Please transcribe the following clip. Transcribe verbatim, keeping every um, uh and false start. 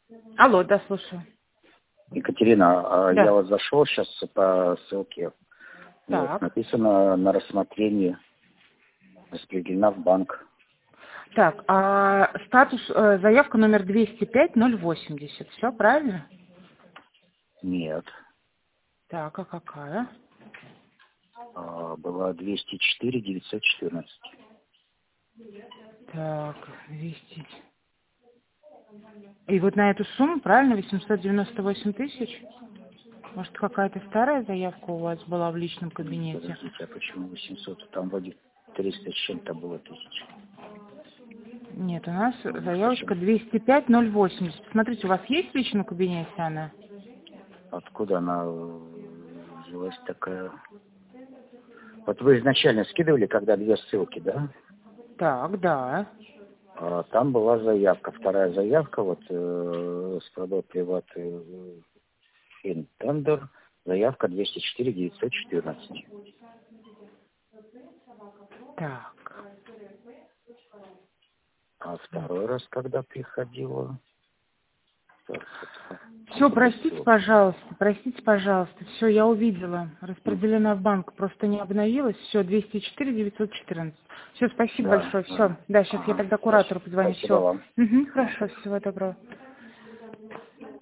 Алло, да, слушаю. Екатерина, а Да. я вот зашел сейчас по ссылке. Вот, Так. написано на рассмотрение, распределена в банк. Так, а статус, э, заявка номер двести пять ноль восемьдесят. Все правильно? Нет. Так, а какая? А, была двести четыре девятьсот четырнадцать. Так, двести. И вот на эту сумму, правильно, восемьсот девяносто восемь тысяч? Может, какая-то старая заявка у вас была в личном кабинете? Подождите, а почему восемьсот? Там вроде триста с чем-то было тысяч. Нет, у нас Может, заявочка почему? двести пять ноль восемьдесят. Смотрите, у вас есть в личном кабинете она? Откуда она э, взялась такая? Вот вы изначально скидывали, когда две ссылки, да? Так, да. А, там была заявка. Вторая заявка, вот э, с продой приват Интендер, заявка двести четыре девятьсот четырнадцать. Так. А второй раз, когда приходила... Все, простите, пожалуйста, простите, пожалуйста. Все, я увидела. Распределена в банк, просто не обновилась. Все, двести четыре девятьсот четырнадцать. Все, спасибо Да, большое. да. Все, да, сейчас я Ага. тогда куратору позвоню. Спасибо Все. вам. Угу, хорошо, всего доброго.